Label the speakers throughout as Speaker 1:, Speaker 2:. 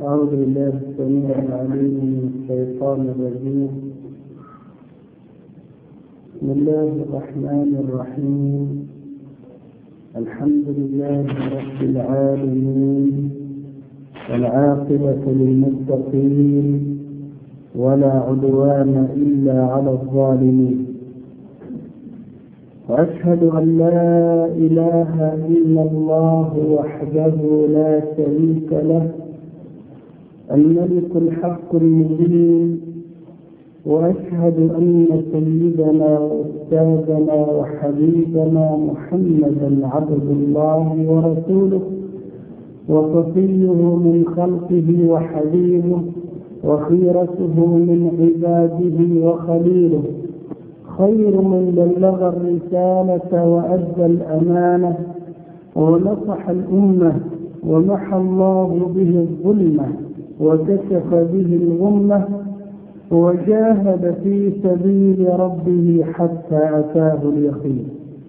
Speaker 1: أعوذ بالله السميع العليم من الشيطان الرجيم. بسم الله الرحمن الرحيم. الحمد لله رب العالمين، والعاقبة للمتقين، ولا عدوان إلا على الظالمين. وأشهد أن لا إله إلا الله وحده لا شريك له، الملك الحق المبين. وأشهد أن سيدنا وأستاذنا وحبيبنا محمدا عبد الله ورسوله، وصفيه من خلقه وحبيبه، وخيرته من عباده وخليله، خير من بلغ الرسالة وأدى الأمانة ونصح الأمة، ومحى الله به الظلمة وكشف به الغمة، وجاهد في سبيل ربه حتى أتاه اليقين.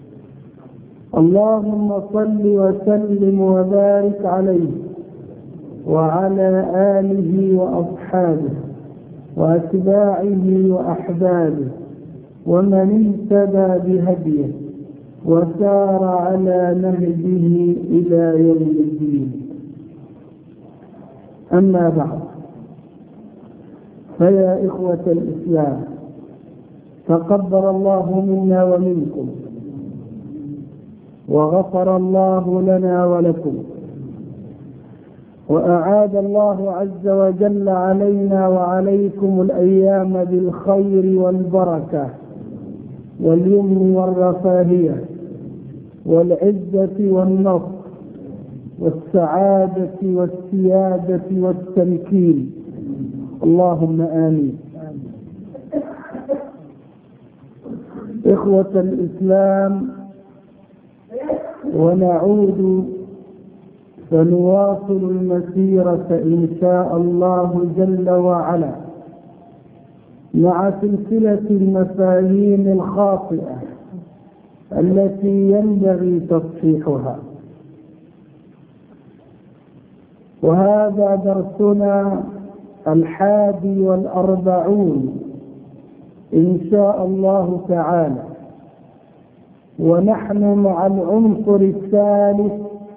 Speaker 1: اللهم صل وسلم وبارك عليه وعلى آله وأصحابه وأتباعه وأحبابه ومن اهتدى بهديه وسار على نهجه إلى يوم الدين. أما بعد، فيا إخوة الإسلام، تقبل الله منا ومنكم، وغفر الله لنا ولكم، وأعاد الله عز وجل علينا وعليكم الأيام بالخير والبركة واليمن والرفاهية والعزة والنصر والسعادة والسيادة والتمكين، اللهم آمين. إخوة الإسلام، ونعود فنواصل المسيرة إن شاء الله جل وعلا مع سلسلة المفاهيم الخاطئة التي ينبغي تصحيحها. وهذا درسنا 41 إن شاء الله تعالى، ونحن مع العنصر الثالث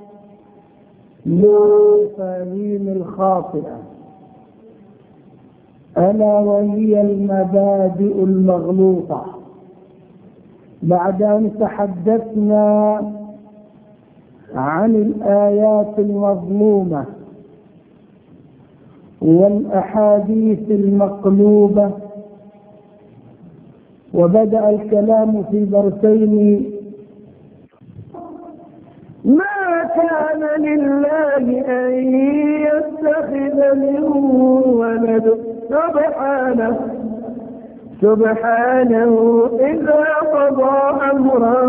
Speaker 1: للمفاهيم الخاطئة، ألا وهي المبادئ المغلوطة. بعد أن تحدثنا عن الآيات المظلومة والأحاديث المقلوبة، وبدأ الكلام في درسين: ما كان لله أن يتخذ من ولد سبحانه إذا قضى أمرا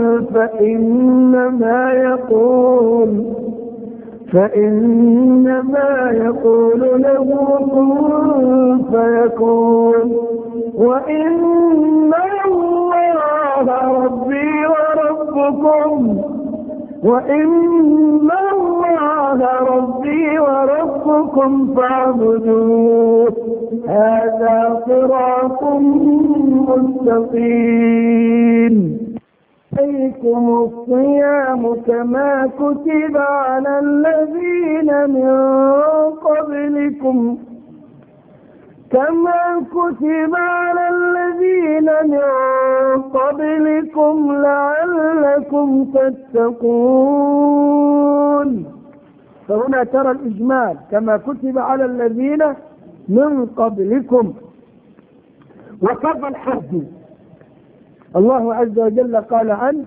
Speaker 1: فإنما يقول له كن فيكون. وإن الله ربي وربكم فاعبدوه، هذا صراط مستقيم. عليكم الصيام كما كتب على الذين من قبلكم لعلكم تتقون. فهنا ترى الإجمال: كما كتب على الذين من قبلكم. وكفى الحج، الله عز وجل قال عنه: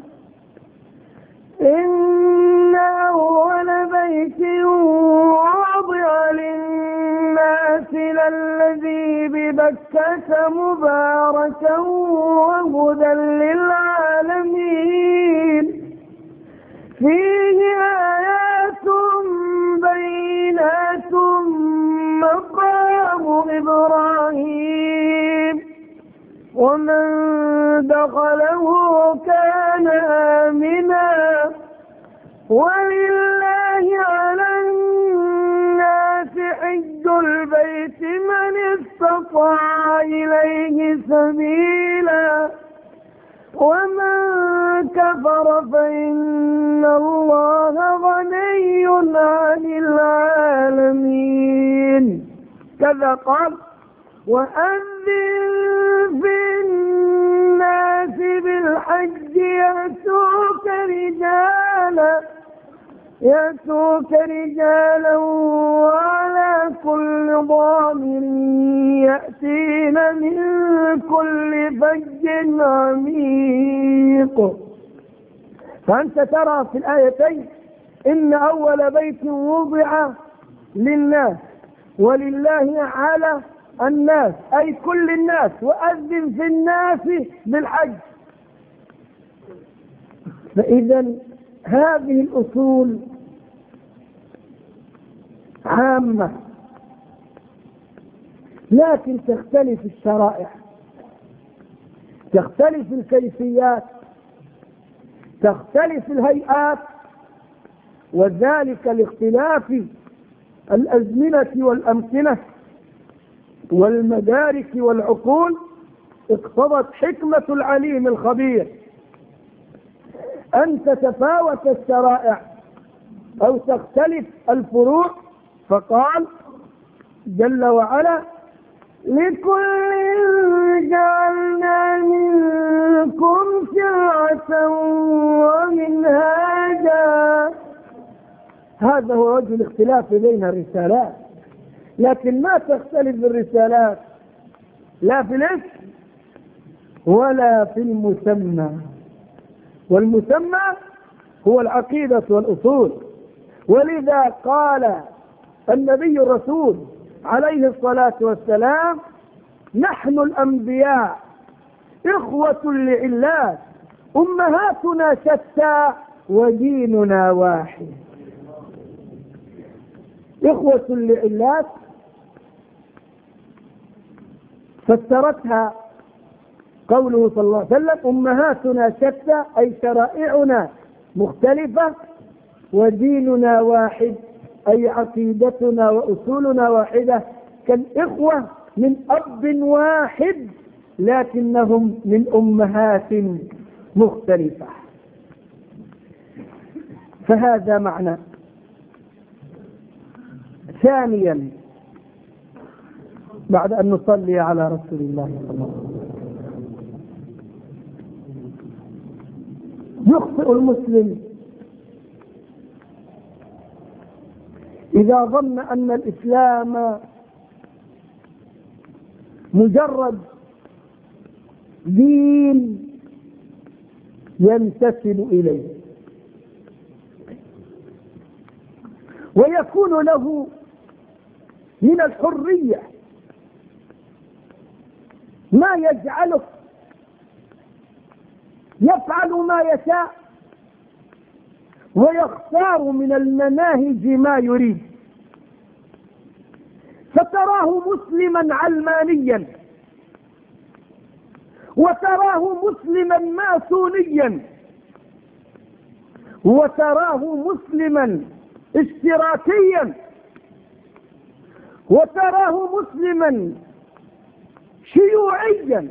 Speaker 1: إن أول بيت وضع للناس للذي ببكة مباركا وهدى للعالمين، فيه آيات بينات مقام إبراهيم، ومن دخله كان آمنا، ولله على الناس حج
Speaker 2: استطاع إليه سبيلا ومن كفر فإن الله غني عن العالمين. كذا قال وأذن في الناس بالحج يأتوك رجالا وعلى كل ضامر يأتين من كل فج عميق. فأنت ترى في الآيتين إن أول بيت وضع للناس ولله على الناس أي كل الناس، وأذن في الناس بالحج. فإذا هذه الأصول عامة، لكن تختلف الشرائع، تختلف الكيفيات، تختلف الهيئات، وذلك لاختلاف الأزمنة والأمكنة والمدارك والعقول. اقتضت حكمة العليم الخبير أن تتفاوت الشرائع أو تختلف الفروع، فقال جل وعلا لكل جعلنا منكم شرعة ومنهاجا. هذا هو وجه الاختلاف بين الرسالات، لكن ما تختلف الرسالات لا في الاسم ولا في المسمى، والمسمى هو العقيدة والأصول. ولذا قال النبي الرسول عليه الصلاة والسلام نحن الأنبياء إخوة لعلات أمهاتنا شتى وديننا واحد. إخوة لعلات فسرتها قوله صلى الله عليه وسلم أمهاتنا شتى أي شرائعنا مختلفة، وديننا واحد أي عقيدتنا وأصولنا واحدة، كالإخوة من أب واحد لكنهم من أمهات مختلفة. فهذا معنى. ثانيا بعد أن نصلي على رسول الله صلى الله عليه وسلم، يخطئ المسلم إذا ظن أن الإسلام مجرد دين ينتسب إليه ويكون له من الحرية ما يجعله يفعل ما يشاء ويختار من المناهج ما يريد، فتراه مسلما علمانيا وتراه مسلما ماسونيا وتراه مسلما اشتراكيا وتراه مسلما شيوعيا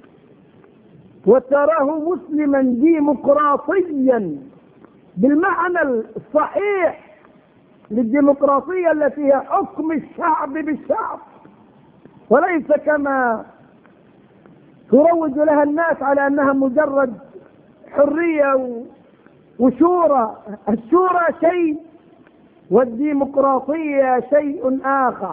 Speaker 2: وتراه مسلما ديمقراطيا بالمعنى الصحيح للديمقراطية التي هي حكم الشعب بالشعب، وليس كما تروج لها الناس على أنها مجرد حرية وشورى. الشورى شيء والديمقراطية شيء آخر.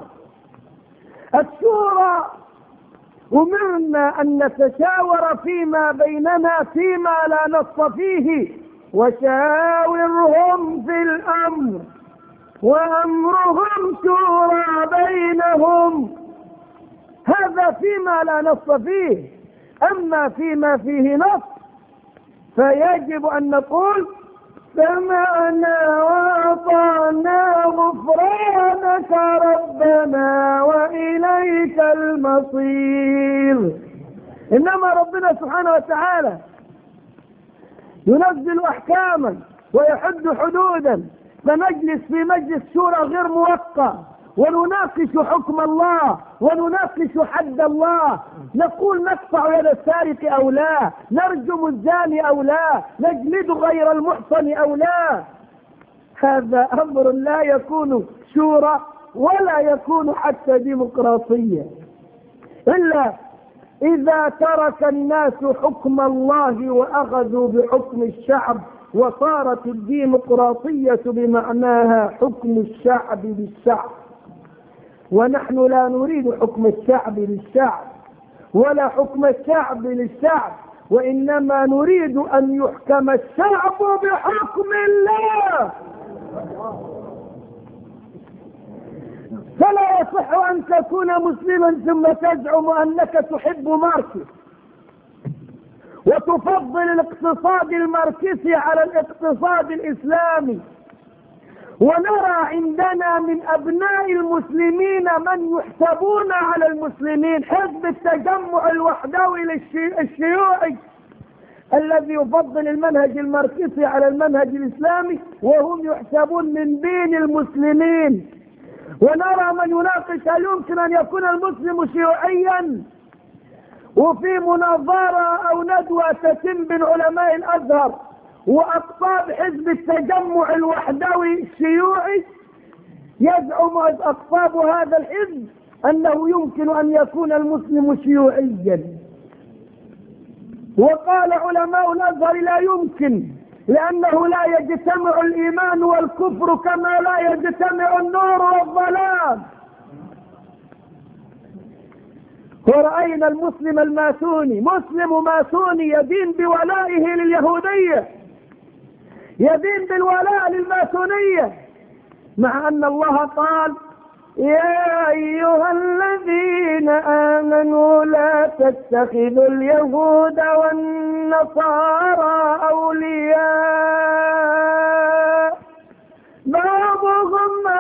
Speaker 2: الشورى أمرنا أن نتشاور فيما بيننا فيما لا نص فيه وشاورهم في الأمر وأمرهم شورى بينهم. هذا فيما لا نص فيه. أما فيما فيه نص فيجب أن نقول سمعنا وأطعنا غفرانك ربنا وإليك المصير. إنما ربنا سبحانه وتعالى ينزل أحكاما ويحد حدودا، فنجلس في مجلس شورى غير موقع ونناقش حكم الله ونناقش حد الله، نقول نقطع يد السارق أو لا، نرجم الزاني أو لا، نجلد غير المحصن أو لا. هذا أمر لا يكون شورى ولا يكون حتى ديمقراطية، إلا إذا ترك الناس حكم الله وأخذوا بحكم الشعب، وصارت الديمقراطية بمعناها حكم الشعب بالشعب. ونحن لا نريد حكم الشعب للشعب ولا حكم الشعب للشعب، وإنما نريد أن يحكم الشعب بحكم الله. فلا يصح أن تكون مسلما ثم تزعم أنك تحب ماركس وتفضل الاقتصاد الماركسي على الاقتصاد الإسلامي، ونرى عندنا من أبناء المسلمين من يحسبون على المسلمين، حزب التجمع الوحدوي الشيوعي الذي يفضل المنهج الماركسي على المنهج الإسلامي، وهم يحسبون من بين المسلمين. ونرى من يناقش هل يمكن أن يكون المسلم شيوعيا، وفي مناظرة أو ندوة تتم بين علماء الأزهر وأقطاب حزب التجمع الوحدوي الشيوعي، يزعم أقطاب هذا الحزب أنه يمكن أن يكون المسلم شيوعيا، وقال علماء الأزهر لا يمكن، لأنه لا يجتمع الإيمان والكفر كما لا يجتمع النور والظلام. ورأينا المسلم الماسوني، مسلم ماسوني يدين بولائه لليهودية، يدين بالولاء للماسونية، مع أن الله قال يا أيها الذين آمنوا لا تتخذوا اليهود والنصارى أولياء بعضهم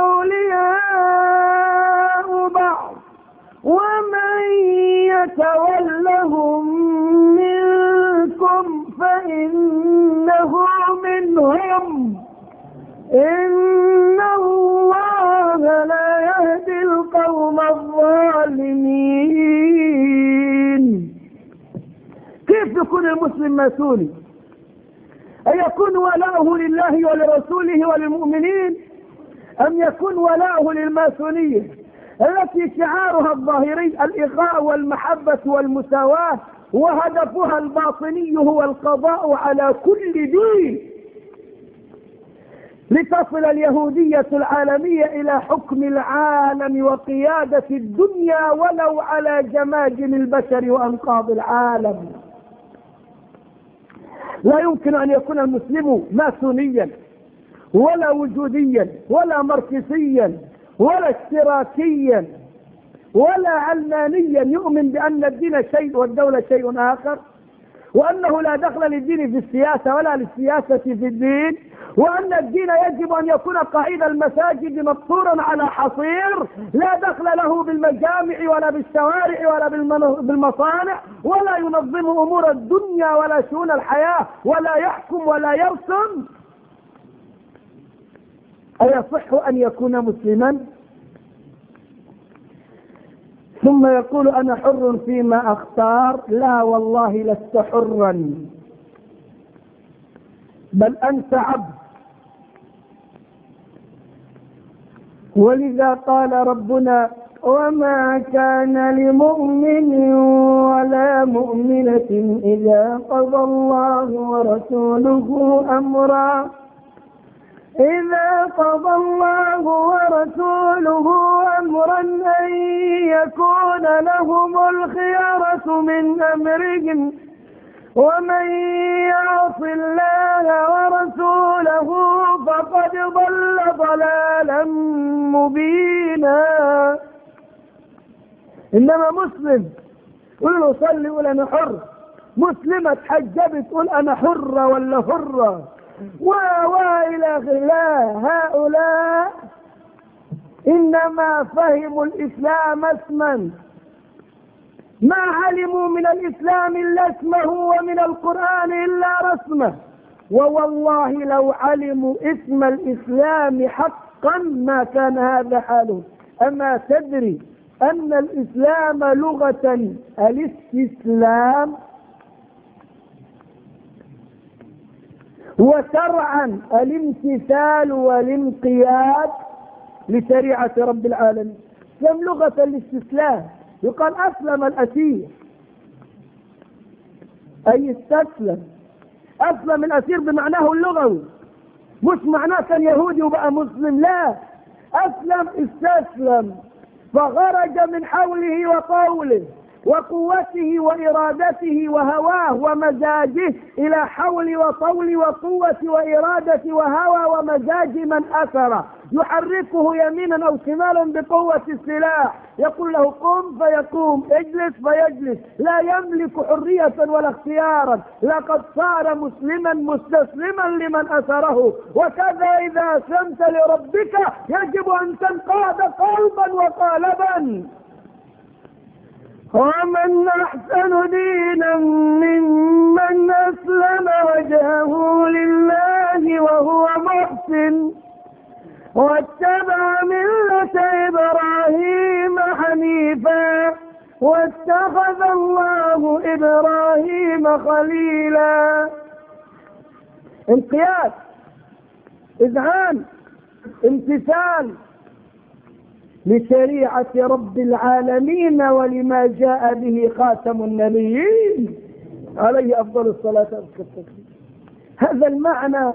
Speaker 2: أولياء بعض ومن يتولهم منكم فإنه منهم إن الله لا يهدي القوم الظالمين. كيف يكون المسلم ماسوني؟ أن يكون ولاؤه لله ولرسوله وللمؤمنين، أم يكون ولاؤه للماسونية التي شعارها الظاهري الإخاء والمحبة والمساواة، وهدفها الباطني هو القضاء على كل دين، لتصل اليهودية العالمية إلى حكم العالم وقيادة الدنيا ولو على جماجم البشر وأنقاض العالم. لا يمكن أن يكون المسلم ماسونيا ولا وجوديا ولا ماركسيا ولا اشتراكيا ولا علمانيا يؤمن بأن الدين شيء والدولة شيء آخر، وأنه لا دخل للدين في السياسة ولا للسياسة في الدين، وأن الدين يجب أن يكون قاعد المساجد مقصورا على حصير، لا دخل له بالمجامع ولا بالشوارع ولا بالمصانع، ولا ينظم أمور الدنيا ولا شؤون الحياة ولا يحكم ولا يرسم. أيصح أن يكون مسلما ثم يقول أنا حر فيما أختار؟ لا والله لست حرا، بل أنت عبد. ولذا قال ربنا وما كان لمؤمن ولا مؤمنة إذا قضى الله ورسوله أمرا أن يكون لهم الخيرة من أمرهم ومن يعص الله ورسوله فقد ضل ضلالا مبينا. إنما مسلم يقول له صلي يقول أنا حر، مسلمة تحجبت تقول أنا حرة ولا حرة، وإلى آخره. هؤلاء إنما فهموا الإسلام اسما، ما علموا من الإسلام إلا اسمه ومن القرآن إلا رسمه. ووالله لو علموا اسم الإسلام حقا ما كان هذا حاله، أما تدري أن الإسلام لغة الاستسلام، وشرعا الامتثال والانقياد لشريعة رب العالمين. كم لغة الاستسلام؟ يقال أسلم الأسير، أي استسلم. أسلم الأسير بمعناه اللغوي، مش معناه كان يهودي وبقى مسلم، لا، أسلم استسلم، فخرج من حوله وطوله وقوته وإرادته وهواه ومزاجه إلى حول وطول وقوة وإرادة وهوى ومزاج من أثر، يحركه يمينا أو شمالا بقوة السلاح، يقول له قم فيقوم، اجلس فيجلس، لا يملك حرية ولا اختيارا، لقد صار مسلما مستسلما لمن أثره. وكذا إذا أسلمت لربك يجب أن تنقاد قلبا وقالبا. ومن أحسن دينا ممن أسلم وجهه لله وهو محسن واتبع ملة إبراهيم حنيفا واتخذ الله إبراهيم خليلا. انقياد، إذعان، امتثال لشريعة رب العالمين ولما جاء به خاتم النبيين عليه أفضل الصلاة والسلام. هذا المعنى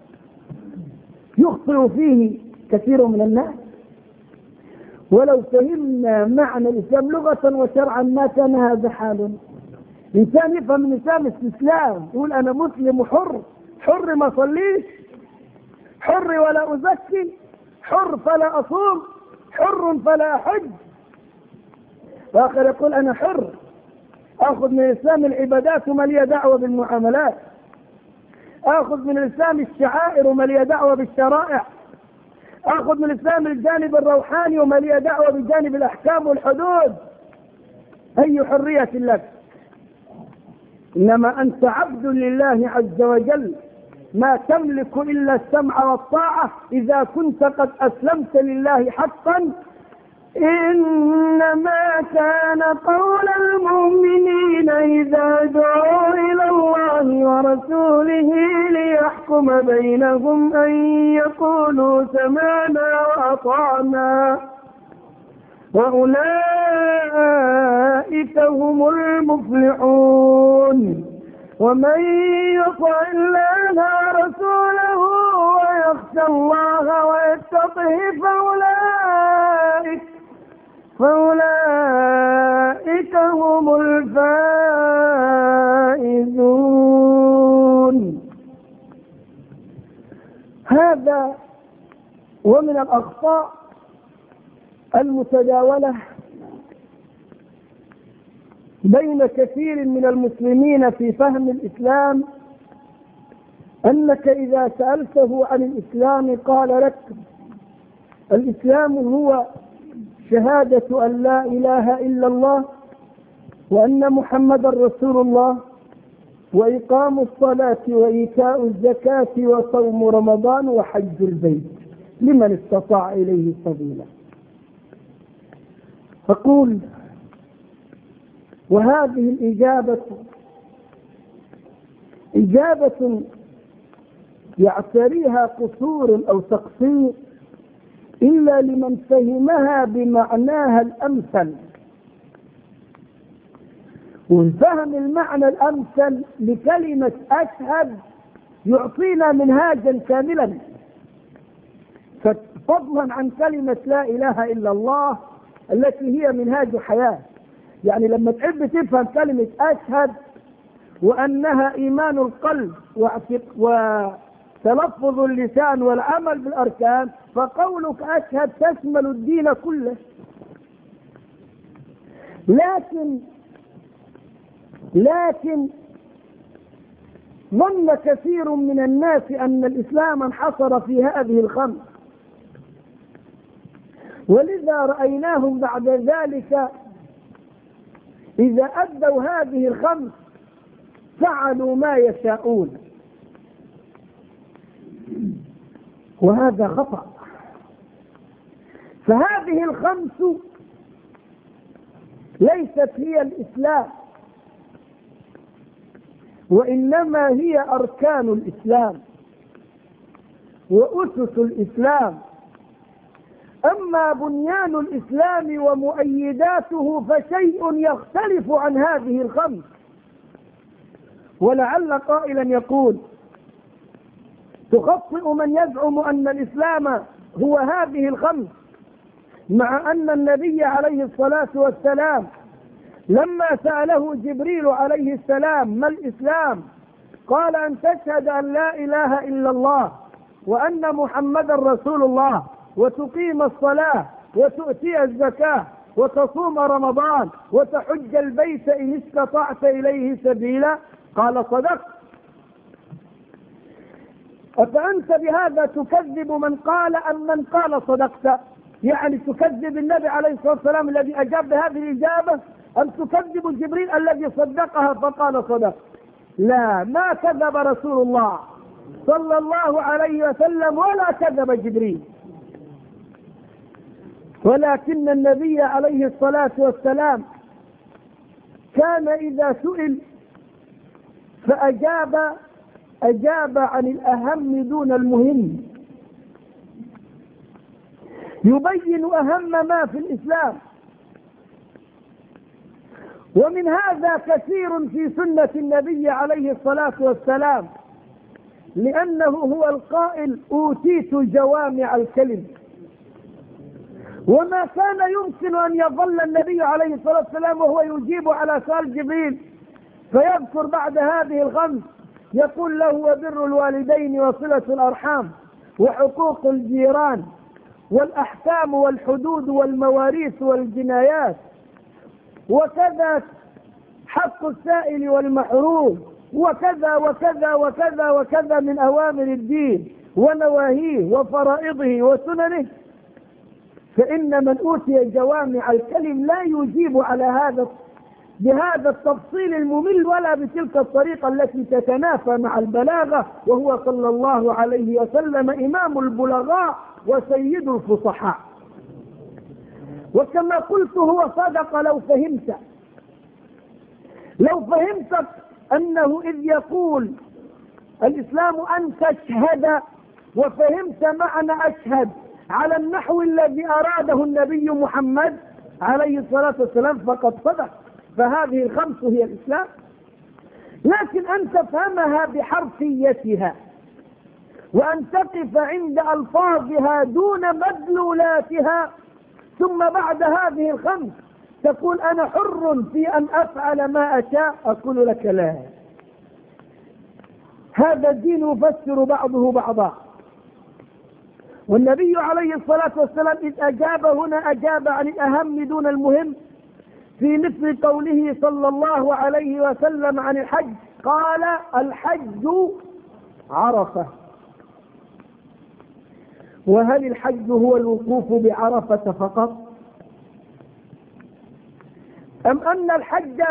Speaker 2: يخطئ فيه كثير من الناس، ولو فهمنا معنى الإسلام لغة وشرعا ما كان هذا حالنا. إنسان يفهم الإسلام استسلام، يقول أنا مسلم وحر، حر ما صليش، حر ولا أزكي، حر فلا أصوم، حر فلا أحج. وآخر يقول أنا حر، أخذ من الإسلام العبادات وما لي دعوة بالمعاملات، أخذ من الإسلام الشعائر وما لي دعوة بالشرائع، أخذ من الإسلام الجانب الروحاني وما لي دعوة بجانب الأحكام والحدود. أي حرية لك؟ إنما أنت عبد لله عز وجل، ما تملك إلا السمع والطاعة إذا كنت قد أسلمت لله حقا. إنما كان قول المؤمنين إذا دعوا إلى الله ورسوله ليحكم بينهم أن يقولوا سمعنا وأطعنا وأولئك هم المفلحون. ومن يطع الله ورسوله ويخشى الله ويتقه فأولئك هم الفائزون. هذا ومن الأخطاء المتداولة بين كثير من المسلمين في فهم الإسلام، أنك إذا سألته عن الإسلام قال لك الإسلام هو شهادة أن لا إله إلا الله وأن محمد رسول الله وإقام الصلاة وإيتاء الزكاة وصوم رمضان وحج البيت لمن استطاع إليه سبيلا. فقول وهذه الإجابة إجابة يعتريها قصور أو تقصير إلا لمن فهمها بمعناها الأمثل. وفهم المعنى الأمثل لكلمة أشهد يعطينا منهاجا كاملا، فضلا عن كلمة لا إله إلا الله التي هي منهاج حياة. يعني لما تحب تفهم كلمة أشهد وأنها إيمان القلب وتلفظ اللسان والعمل بالأركان، فقولك أشهد تشمل الدين كله. لكن ظن كثير من الناس أن الإسلام انحصر في هذه الخمس، ولذا رأيناهم بعد ذلك إذا أدوا هذه الخمس فعلوا ما يشاءون، وهذا خطأ. فهذه الخمس ليست هي الإسلام، وإنما هي أركان الإسلام وأسس الإسلام. أما بنيان الإسلام ومؤيداته فشيء يختلف عن هذه الخمس. ولعل قائلا يقول: تخطئ من يزعم أن الإسلام هو هذه الخمس، مع أن النبي عليه الصلاة والسلام لما سأله جبريل عليه السلام ما الإسلام قال: أن تشهد أن لا إله إلا الله وأن محمدا رسول الله، وتقيم الصلاة، وتؤتي الزكاة، وتصوم رمضان، وتحج البيت إن استطعت إليه سبيلا. قال: صدقت. أفأنت بهذا تكذب من قال أم من قال صدقت؟ يعني تكذب النبي عليه الصلاة والسلام الذي أجاب بهذه الإجابة، أم تكذب جبريل الذي صدقها فقال صدق؟ لا، ما كذب رسول الله صلى الله عليه وسلم ولا كذب جبريل، ولكن النبي عليه الصلاة والسلام كان إذا سئل فأجاب عن الأهم دون المهم، يبين أهم ما في الإسلام. ومن هذا كثير في سنة النبي عليه الصلاة والسلام، لأنه هو القائل: أوتيت جوامع الكلم. وما كان يمكن أن يظل النبي عليه الصلاة والسلام وهو يجيب على سؤال جبريل فيذكر بعد هذه الخمس يقول له: وبر الوالدين وصلة الأرحام وحقوق الجيران والأحكام والحدود والمواريث والجنايات، وكذا حق السائل والمحروم، وكذا وكذا وكذا وكذا من أوامر الدين ونواهيه وفرائضه وسننه. فإن من أوتي جوامع الكلم لا يجيب على بهذا التفصيل الممل ولا بتلك الطريقة التي تتنافى مع البلاغة، وهو صلى الله عليه وسلم إمام البلغاء وسيد الفصحاء. وكما قلت هو صدق لو فهمت أنه إذ يقول الإسلام أن تشهد، وفهمت معنى أشهد على النحو الذي أراده النبي محمد عليه الصلاة والسلام فقد صدق. فهذه الخمس هي الإسلام، لكن أن تفهمها بحرفيتها وأن تقف عند ألفاظها دون مدلولاتها، ثم بعد هذه الخمس تقول أنا حر في أن أفعل ما أشاء، أقول لك لا، هذا الدين يفسر بعضه بعضا. والنبي عليه الصلاة والسلام إذ أجاب هنا أجاب عن الأهم دون المهم، في مثل قوله صلى الله عليه وسلم عن الحج قال: الحج عرفة. وهل الحج هو الوقوف بعرفة فقط، أم أن الحج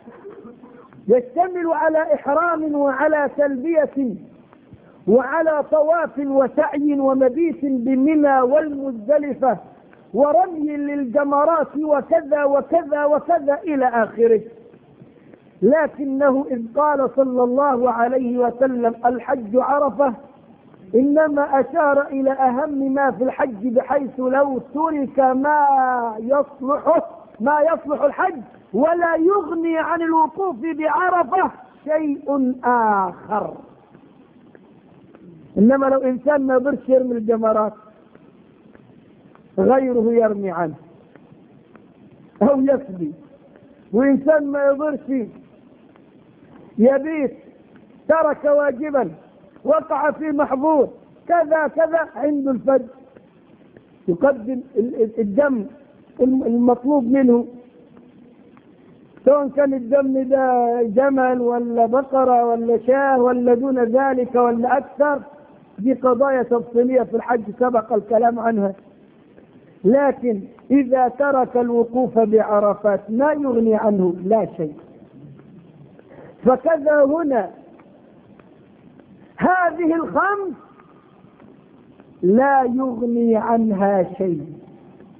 Speaker 2: يشتمل على إحرام وعلى تلبية وعلى طواف وسعي ومبيت بمنى والمزدلفة ورمي للجمرات وكذا وكذا وكذا إلى آخره؟ لكنه إذ قال صلى الله عليه وسلم الحج عرفة إنما أشار إلى أهم ما في الحج، بحيث لو ترك ما يصلح الحج ولا يغني عن الوقوف بعرفة شيء آخر. إنما لو إنسان ما يقدرش يرمي الجمرات غيره يرمي عنه أو يسبي، وإنسان ما يقدرش يبيت ترك واجبا وقع في محظور كذا كذا، عنده الفجر يقدم الدم المطلوب منه، سواء كان الدم ده جمل ولا بقرة ولا شاه ولا دون ذلك ولا أكثر، دي قضايا تفصيلية في الحج سبق الكلام عنها. لكن إذا ترك الوقوف بعرفات ما يغني عنه لا شيء. فكذا هنا هذه الخمس لا يغني عنها شيء،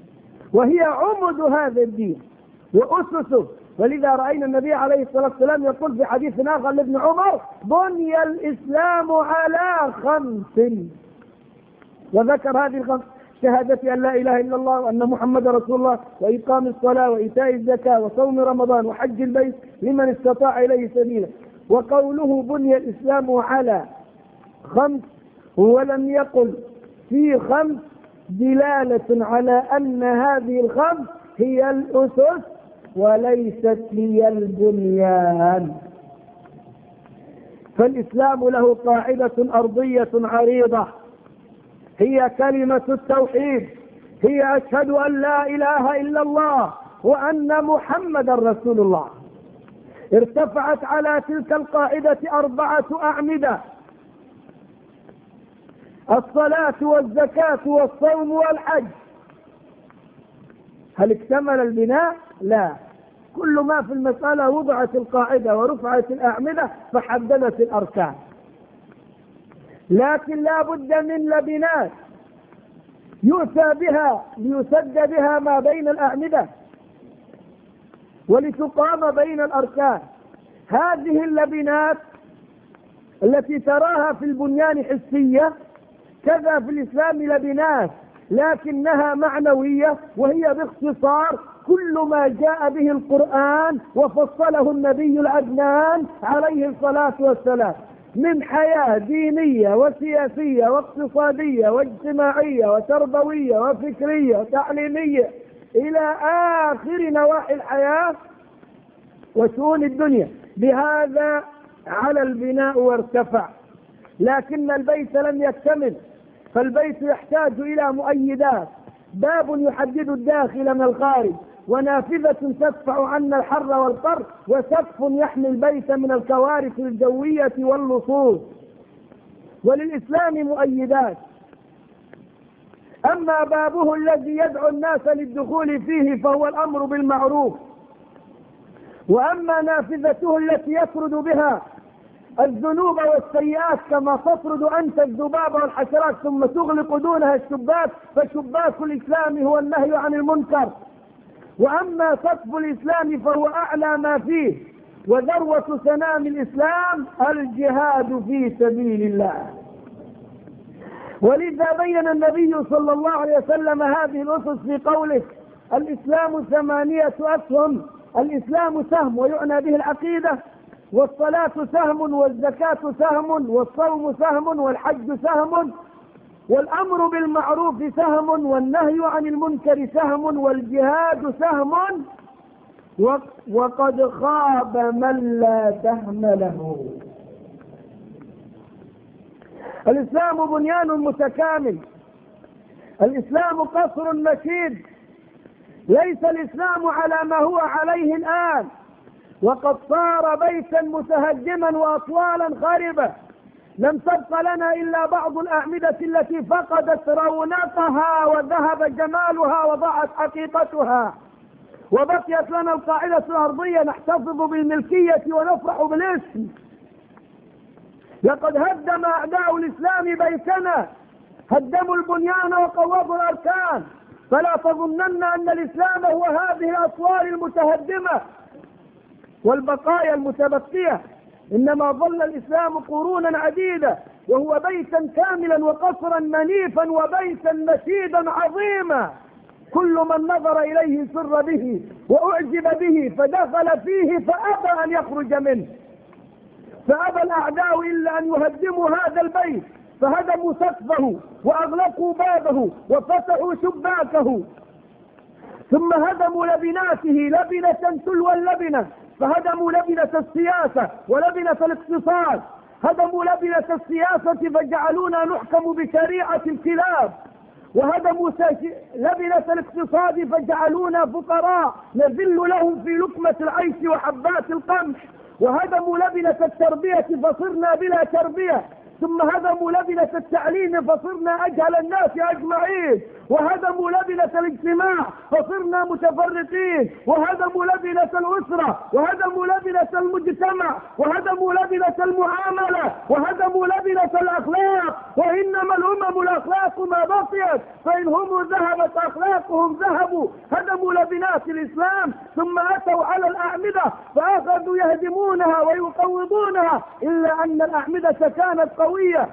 Speaker 2: وهي عمد هذا الدين وأسسه. ولذا رأينا النبي عليه الصلاة والسلام يقول في حديث آخر لابن عمر: بني الإسلام على 5، وذكر هذه ال5: شهادة أن لا إله إلا الله وأن محمد رسول الله، وإقام الصلاة وإيتاء الزكاة وصوم رمضان وحج البيت لمن استطاع إليه سبيلا. وقوله بني الإسلام على 5 ولم يقل في 5 دلالة على أن هذه ال5 هي الأسس وليست هي البنيان. فالإسلام له قاعدة أرضية عريضة، هي كلمة التوحيد، هي أشهد أن لا إله إلا الله وأن محمد رسول الله. ارتفعت على تلك القاعدة 4 أعمدة: الصلاة والزكاة والصوم والحج. هل اكتمل البناء؟ لا، كل ما في المسألة وضعت القاعدة ورفعت الأعمدة فحددت الأركان، لكن لا بد من لبنات يؤتى بها ليسد بها ما بين الأعمدة ولتقام بين الأركان. هذه اللبنات التي تراها في البنيان حسية، كذا في الإسلام لبنات لكنها معنوية، وهي باختصار كل ما جاء به القرآن وفصله النبي العدنان عليه الصلاة والسلام من حياة دينية وسياسية واقتصادية واجتماعية وتربوية وفكرية وتعليمية إلى آخر نواحي الحياة وشؤون الدنيا. بهذا على البناء وارتفع، لكن البيت لم يكتمل، فالبيت يحتاج إلى مؤيدات: باب يحدد الداخل من الخارج، ونافذة تدفع عنا الحر والقر، وسقف يحمي البيت من الكوارث الجوية واللصوص. وللإسلام مؤيدات: أما بابه الذي يدعو الناس للدخول فيه فهو الأمر بالمعروف، وأما نافذته التي يطرد بها الذنوب والسيئات كما تطرد أنت الذباب والحشرات ثم تغلق دونها الشباك، فشباك الإسلام هو النهي عن المنكر. وأما سقف الإسلام فهو أعلى ما فيه، وذروة سنام الإسلام الجهاد في سبيل الله. ولذا بين النبي صلى الله عليه وسلم هذه الأسس في قوله: الإسلام 8 أسهم. الإسلام سهم ويعنى به العقيدة، والصلاة سهم، والزكاة سهم، والصوم سهم، والحج سهم، والأمر بالمعروف سهم، والنهي عن المنكر سهم، والجهاد سهم، وقد خاب من لا سهم له. الإسلام بنيان متكامل، الإسلام قصر مشيد، ليس الإسلام على ما هو عليه الآن، وقد صار بيتا متهدما وأطوالا خربة. لم تبق لنا إلا بعض الأعمدة التي فقدت رونقها وذهب جمالها وضاعت حقيقتها، وبقيت لنا القاعدة الأرضية نحتفظ بالملكية ونفرح بالاسم. لقد هدم أعداء الإسلام بيتنا، هدموا البنيان وقوضوا الأركان، فلا تظنن أن الإسلام هو هذه الأطوال المتهدمة والبقايا المتبقية، إنما ظل الإسلام قرونا عديدة وهو بيتا كاملا وقصرا منيفا وبيتا مشيدا عظيما. كل من نظر إليه سر به وأعجب به فدخل فيه فأبى أن يخرج منه، فأبى الأعداء إلا أن يهدموا هذا البيت، فهدموا سقفه وأغلقوا بابه وفتحوا شباكه، ثم هدموا لبناته لبنة تلو اللبنة، فهدموا لبنة السياسة ولبنة الاقتصاد، هدموا لبنة السياسة فجعلونا نحكم بشريعة الكلاب، وهدموا لبنة الاقتصاد فجعلونا فقراء نذل لهم في لقمة العيش وحبات القمح، وهدموا لبنة التربية فصرنا بلا تربية، ثم هدموا لبنة التعليم فصرنا أجهل الناس أجمعين، وهدموا لبنة الاجتماع فصرنا متفرقين، وهدموا لبنة الأسرة، وهدموا لبنة المجتمع، وهدموا لبنة المعاملة، وهدموا لبنة الأخلاق. وإنما الأمم الأخلاق ما بقيت، فإن هم ذهبت أخلاقهم ذهبوا. هدموا لبنات الإسلام ثم أتوا على الأعمدة فأخذوا يهدمونها ويقوضونها، إلا أن الأعمدة كانت قوية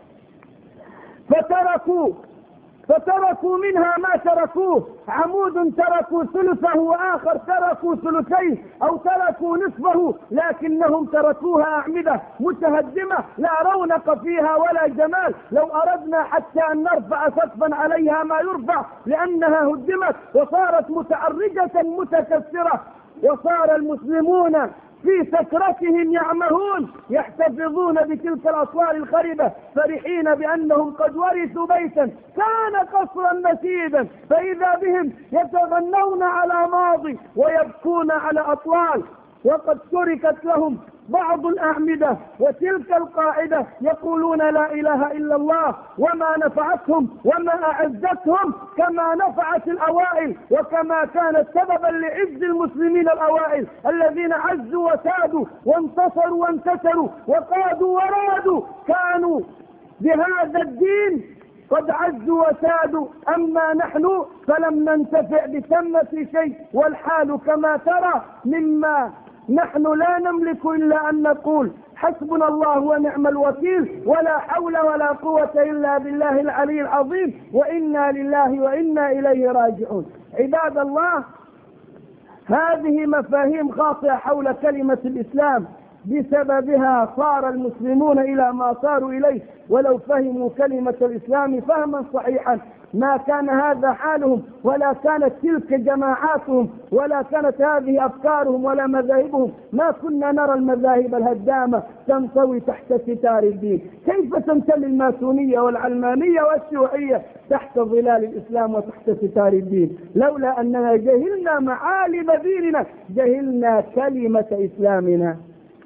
Speaker 2: فتركوا منها ما تركوه. عمود تركوا ثلثه وآخر تركوا ثلثيه أو تركوا نصفه، لكنهم تركوها أعمدة متهدمة لا رونق فيها ولا جمال. لو أردنا حتى أن نرفع سقفا عليها ما يرفع، لأنها هدمت وصارت متعرجة متكسرة. وصار المسلمون في سكرتهم يعمهون يحتفظون بتلك الأسوار الخربة، فرحين بأنهم قد ورثوا بيتا كان قصرا نشيدا، فإذا بهم يتغنون على ماضي ويبكون على أطلال، وقد تركت لهم بعض الأعمدة وتلك القاعدة يقولون لا إله إلا الله، وما نفعتهم وما أعزتهم كما نفعت الأوائل، وكما كانت سببا لعز المسلمين الأوائل الذين عزوا وسادوا وانتصروا وانتشروا وقادوا ورادوا، كانوا بهذا الدين قد عزوا وسادوا. أما نحن فلم ننتفع بثمة شيء، والحال كما ترى مما نحن لا نملك إلا أن نقول حسبنا الله ونعم الوكيل، ولا حول ولا قوة إلا بالله العلي العظيم، وإنا لله وإنا إليه راجعون. عباد الله، هذه مفاهيم خاطئة حول كلمة الإسلام، بسببها صار المسلمون إلى ما صاروا إليه. ولو فهموا كلمة الإسلام فهما صحيحا ما كان هذا حالهم، ولا كانت تلك جماعاتهم، ولا كانت هذه أفكارهم ولا مذاهبهم. ما كنا نرى المذاهب الهدامة تنطوي تحت ستار الدين. كيف تنتمي الماسونية والعلمانية والشيوعية تحت ظلال الإسلام وتحت ستار الدين؟ لولا أننا جهلنا معالم ديننا، جهلنا كلمة إسلامنا،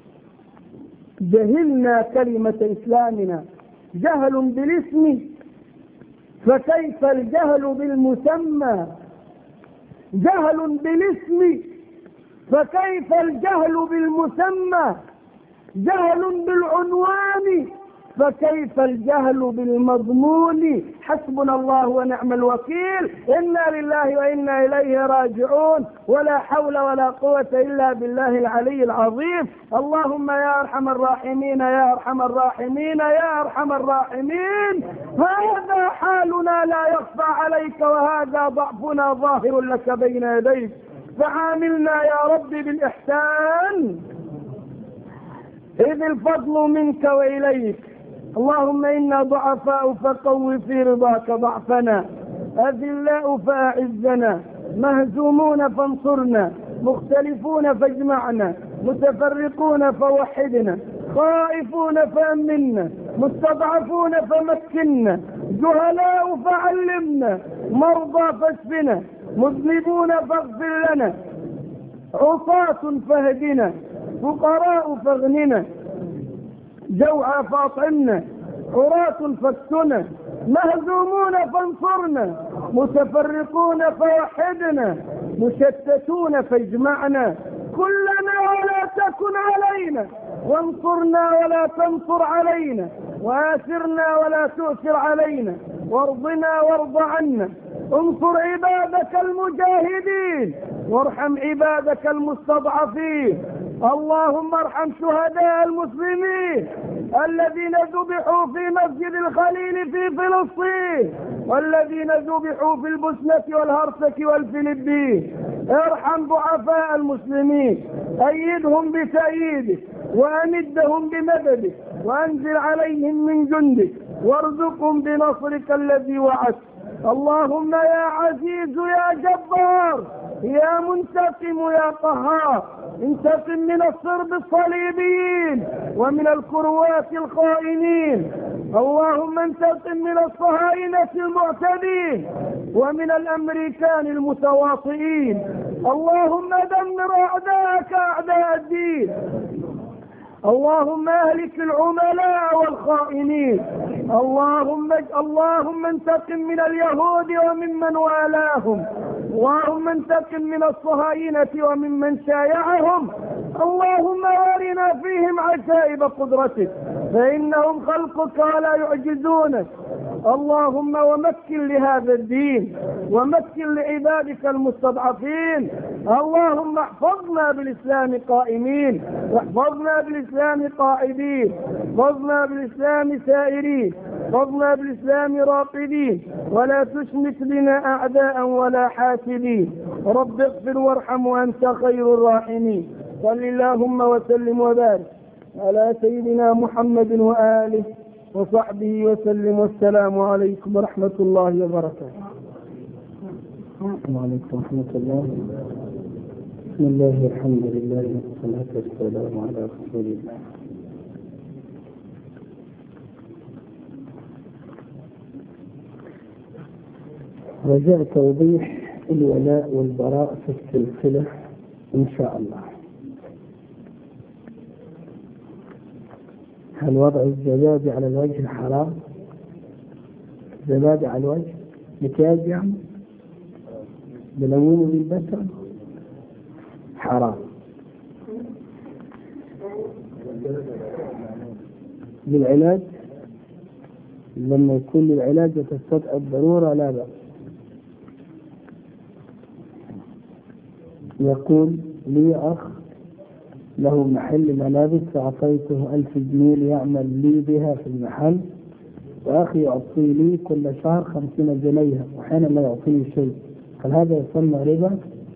Speaker 2: جهلنا كلمة إسلامنا. جهل بالاسم فكيف الجهل بالمسمى؟ جهل بالاسم فكيف الجهل بالمسمى؟ جهل بالعنوان فكيف الجهل بالمضمون؟ حسبنا الله ونعم الوكيل، إنا لله وإنا إليه راجعون، ولا حول ولا قوة إلا بالله العلي العظيم. اللهم يا أرحم الراحمين يا أرحم الراحمين يا أرحم الراحمين، هذا حالنا لا يخفى عليك، وهذا ضعفنا ظاهر لك بين يديك، فعاملنا يا رب بالإحسان إذ الفضل منك وإليك. اللهم إنا ضعفاء فقو في رضاك ضعفنا، أذلاء فأعزنا، مهزومون فانصرنا، مختلفون فاجمعنا، متفرقون فوحدنا، خائفون فأمنا، مستضعفون فمكنا، جهلاء فعلمنا، مرضى فاشفنا، مذنبون فاغفر لنا، عصاة فاهدنا، فقراء فاغننا، جوعى فاطعمنا، عراة فاكسنا، مهزومون فانصرنا، متفرقون فوحدنا، مشتتون فاجمعنا، كلنا ولا تكن علينا، وانصرنا ولا تنصر علينا، وآثرنا ولا تؤثر علينا، وارضنا وارض عنا، انصر عبادك المجاهدين، وارحم عبادك المستضعفين. اللهم ارحم شهداء المسلمين الذين ذبحوا في مسجد الخليل في فلسطين، والذين ذبحوا في البوسنة والهرسك والفلبين. ارحم ضعفاء المسلمين، أيدهم بتأييدك، وأمدهم بمددك، وأنزل عليهم من جندك، وارزقهم بنصرك الذي وعدت. اللهم يا عزيز يا جبار يا منتقم يا قهار، انتقم من الصرب الصليبيين ومن الكروات الخائنين. اللهم انتقم من الصهاينة المعتدين ومن الأمريكان المتواطئين. اللهم دمر أعداءك أعداء الدين. اللهم اهلك العملاء والخائنين. اللهم انتقم من اليهود وممن والاهم. اللهم انتقم من الصهاينة وممن شايعهم. اللهم أرنا فيهم عجائب قدرتك فإنهم خلقك ولا يعجزونك. اللهم ومكن لهذا الدين ومكن لعبادك المستضعفين. اللهم احفظنا بالإسلام قائمين واحفظنا بالإسلام قائدين، احفظنا بالإسلام سائرين، احفظنا بالإسلام راقدين، ولا تشمت بنا أعداء ولا حاسدين. رب اغفر وارحم وأنت خير الراحمين. صل اللهم وسلم وبارك على سيدنا محمد وآله وصحبه وسلم. والسلام عليكم ورحمة الله وبركاته.
Speaker 1: وعليكم ورحمة الله. بسم الله والحمد لله والصلاة والسلام على رسول الله. رجاء توضيح الولاء والبراء في السلسلة إن شاء الله. هل وضع الزبادي على الوجه حرام؟ الزبادي على الوجه مكياج يعني بلونه بالبشرة حرام. بالعلاج لما يكون للعلاج وتستدعي الضرورة لا بأس. يقول لي أخ له محل ملابس فأعطيته 1000 جنيه ليعمل لي بها في المحل، وأخي يعطي لي كل شهر 50 جنيها وحين لا يعطيني شيء، هل هذا يسمى ربا؟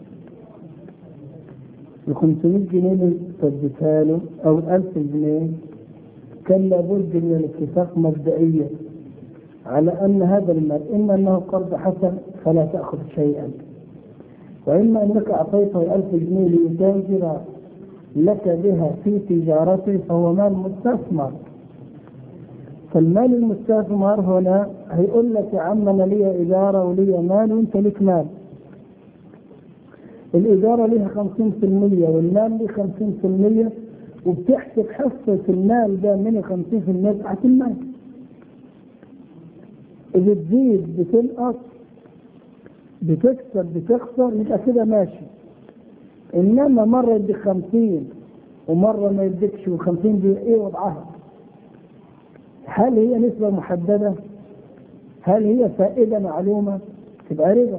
Speaker 1: 500 جنيه اللي سددتها له أو 1000 جنيه كان لابد من الاتفاق مبدئيا على أن هذا المال إما أنه قرض حسن فلا تأخذ شيئا، وإما أنك أعطيته 1000 جنيه ليتاجر لك بها في تجارته فهو مال مستثمر. فالمال المستثمر هنا هيقول لك يا عم أنا لي إدارة ولي مال وأنت لك مال. الإدارة لها 50% والمال لي 50%، وبتحسب حصة المال ده من 50% بتاعت المال. إذا تزيد بتنقص بتكسب بتخسر يبقى كده ماشي. إنما مرة يديك 50 ومرة ما يديكش، و50 دي إيه وضعها؟ هل هي نسبة محددة؟ هل هي فائدة معلومة تبقى ربا؟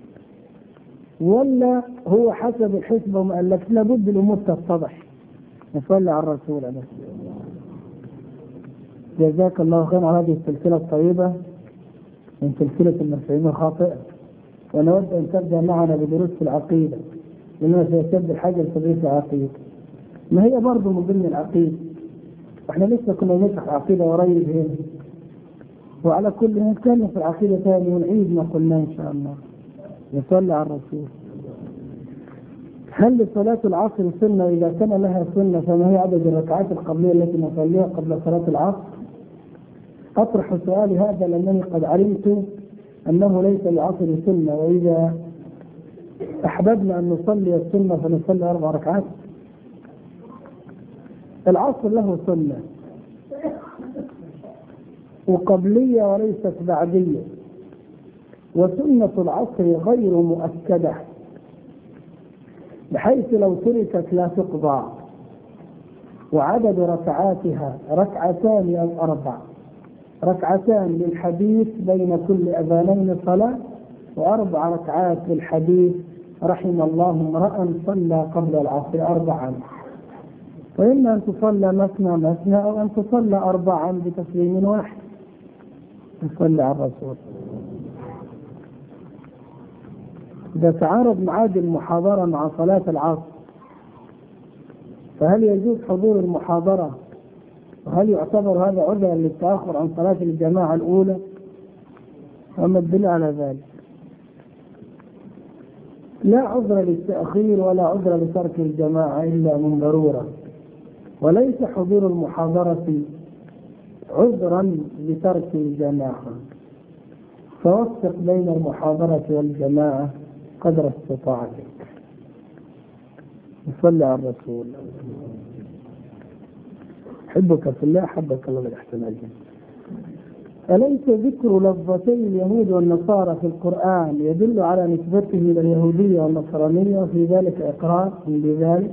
Speaker 1: ولا هو حسب الحسبة وما قال لك لابد الأمور تتضح؟ نصلي على الرسول عليه الصلاة والسلام. جزاك الله خير على هذه السلسلة الطيبة من سلسلة المفاهيم الخاطئة، ونود أن تبدأ معنا بدروس في العقيدة لأنه سيشد الحاجة لتدريس العقيدة. ما هي برضه من ضمن العقيدة، احنا لسه كنا نشرح عقيدة قريب هنا، وعلى كل نتكلم في العقيدة ثاني ونعيد ما قلنا إن شاء الله. نصلي على الرسول. هل لصلاة العصر سنة؟ إذا كان لها سنة فما هي عدد الركعات القبلية التي نصليها قبل صلاة العصر؟ أطرح سؤالي هذا لأنني قد علمت أنه ليس للعصر سنة، وإذا أحببنا أن نصلي السنة فنصلي 4 ركعات. العصر له سنة وقبلية وليست بعدية، وسنة العصر غير مؤكدة بحيث لو تركت لا تقضى، وعدد ركعاتها 2 أو 4 ركعتان للحديث بين كل أذانين صلاة، و4 ركعات للحديث رحم الله امرأ صلى قبل العصر 4. وإما أن تصلى مثنى أو أن تصلى 4 بتسليم واحد. نصلي على الرسول. إذا تعارض ميعاد المحاضرة مع صلاة العصر فهل يجوز حضور المحاضرة؟ وهل يعتبر هذا عذرا للتأخر عن صلاة الجماعة الأولى؟ وما الدليل على ذلك؟ لا عذر للتأخير ولا عذر لترك الجماعة إلا من ضرورة، وليس حضور المحاضرة عذرا لترك الجماعة. فوفق بين المحاضرة والجماعة قدر استطاعتك. نصلي على الرسول. أحبك في الله أحبك الله بالاحتمال. أليس ذكر لفظتي اليهود والنصارى في القرآن يدل على نسبته إلى اليهودية والنصرانية وفي ذلك إقرار بذلك؟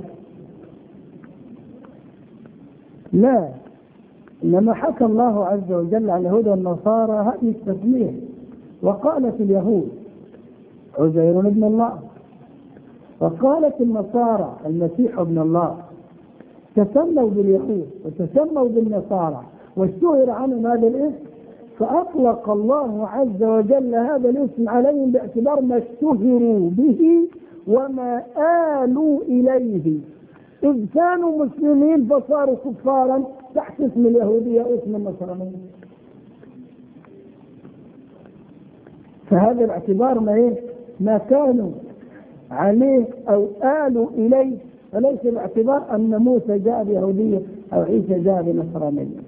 Speaker 1: لا، إنما حكى الله عز وجل على اليهود والنصارى هذه التسمية، وقالت اليهود عزير ابن الله، وقالت النصارى المسيح ابن الله. تسموا باليهود وتسموا بالنصارى واشتهر عنهم هذا الاسم، فأطلق الله عز وجل هذا الاسم عليهم باعتبار ما اشتهروا به وما آلوا إليه، إذ كانوا مسلمين فصاروا كفارا تحت اسم اليهودية واسم النصرانية. فهذا الاعتبار ما كانوا عليه أو آلوا إليه، فليس باعتبار أن موسى جاء بيهودية أو عيسى جاء بنصرانية.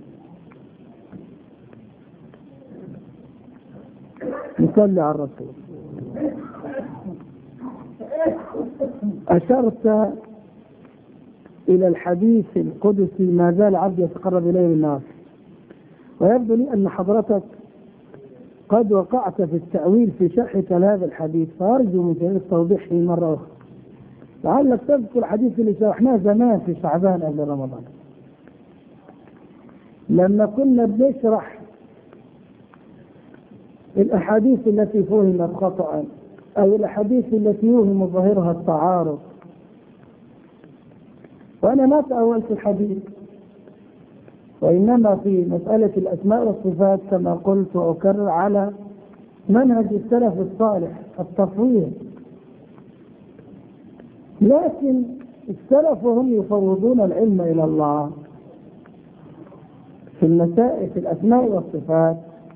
Speaker 1: نصلي على الرسول. أشرت إلى الحديث القدسي ما زال عبد يتقرب إليه بالناس، ويبدو لي أن حضرتك قد وقعت في التأويل في شرحك لهذا الحديث، فأرجو من جهة توضيحه مرة أخرى، لعلك تذكر الحديث اللي شرحناه زمان في شعبان قبل رمضان، لما كنا بنشرح الأحاديث التي فهمت خطأ أو الأحاديث التي يوهم ظاهرها التعارض. وأنا ما تأولت الحديث، وإنما في مسألة الأسماء والصفات كما قلت وأكرر على منهج السلف الصالح التفويض. لكن السلف هم يفوضون العلم إلى الله في المسائل في الأسماء والصفات،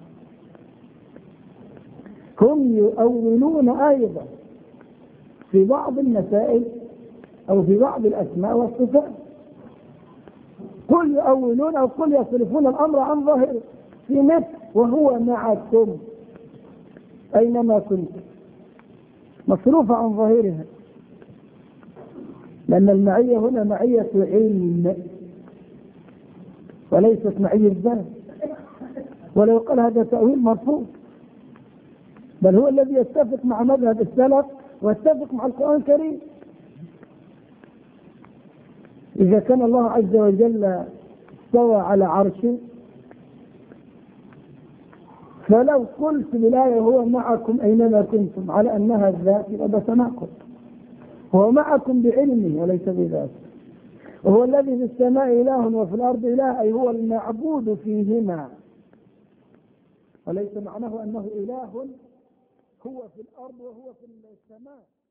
Speaker 1: هم يؤولون أيضا في بعض المسائل أو في بعض الأسماء والصفات. قل يؤولون أو قل يصرفون الأمر عن ظاهره في مثل وهو معكم أينما كنت، مصروفة عن ظاهرها، لأن المعية هنا معية علم وليست معية ذات، ولو قال هذا تأويل مرفوض، بل هو الذي يتفق مع مذهب السلف ويتفق مع القرآن الكريم. إذا كان الله عز وجل استوى على عرشه، فلو قلت بالآية هو معكم أينما كنتم على أنها الذات يبقى تناقض. هو معكم بعلمه وليس بذاته، وهو الذي في السماء إله وفي الأرض إله، أي هو المعبود فيهما، وليس معناه أنه إله هو في الأرض وهو في السماء.